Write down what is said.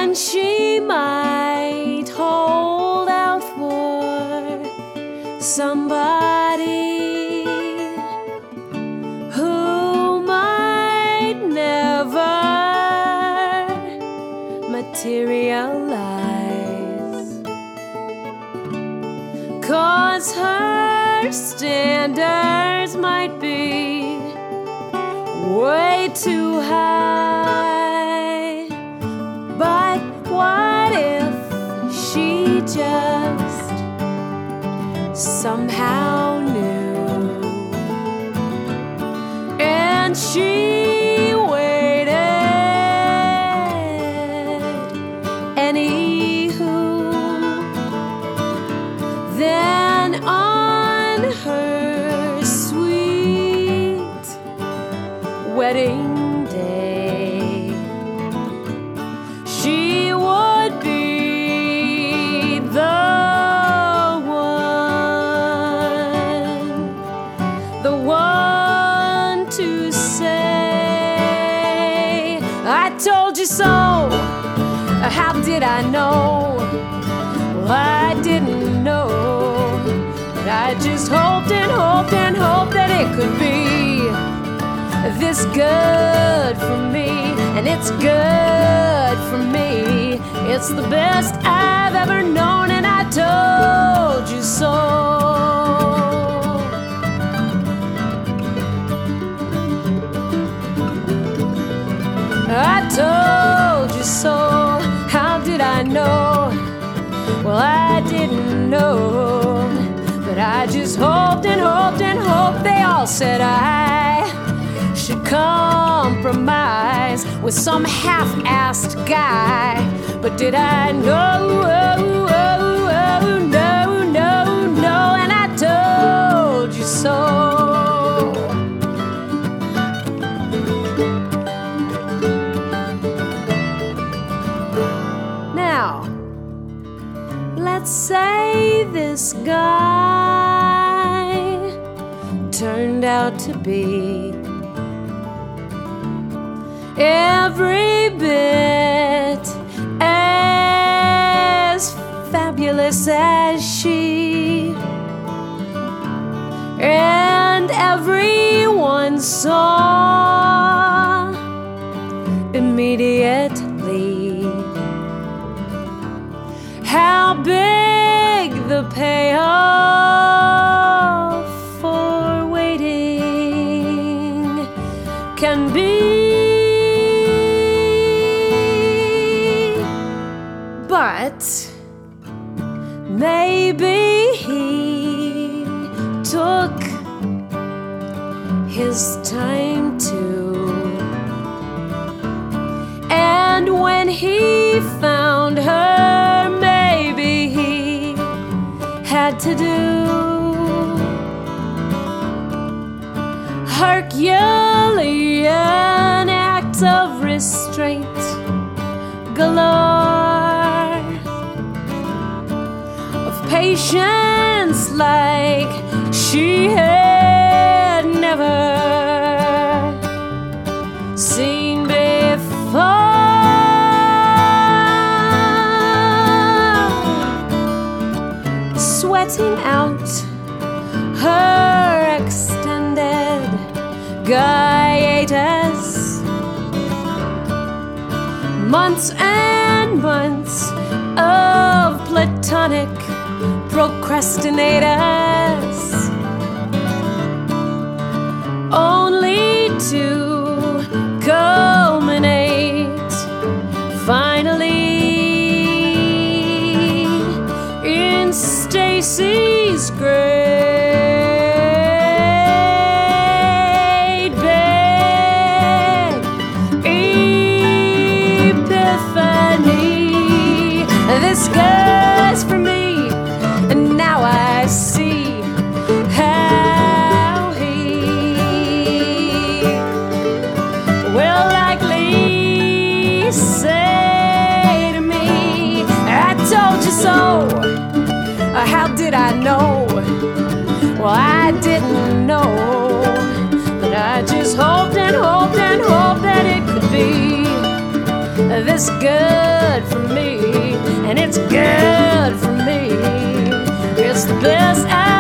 and she might hold out for somebody who might never materialize, 'cause her standards might be way too high. But what if she just somehow knew, and she waited anywho? Then on her sweet wedding day, she would be the one to say, I told you so. How did I know? Well, I didn't know, but I just hoped and hoped and hoped that it could be this good for me, and it's good for me. It's the best I've ever known, and I told you so. I told you so. How did I know? Well, I didn't know, but I just hoped and hoped and hoped. They all said I should compromise with some half-assed guy. But did I know? No, and I told you so. Now, let's say this guy turned out to be every bit as fabulous as she, and everyone saw immediately how big the payoff for waiting can be. But maybe he took his time too, and when he found her, maybe he had to do Herculean acts of restraint galore, of patience like she had never seen before, sweating out her extended hiatus, months and months of platonic procrastinators, only to culminate finally in Stacy's great big epiphany. This guy's for me, and now I see how he will likely say to me, I told you so. How did I know? Well, I didn't know, but I just hoped and hoped and hoped that it could be this is good for me, and it's good for me. It's the best I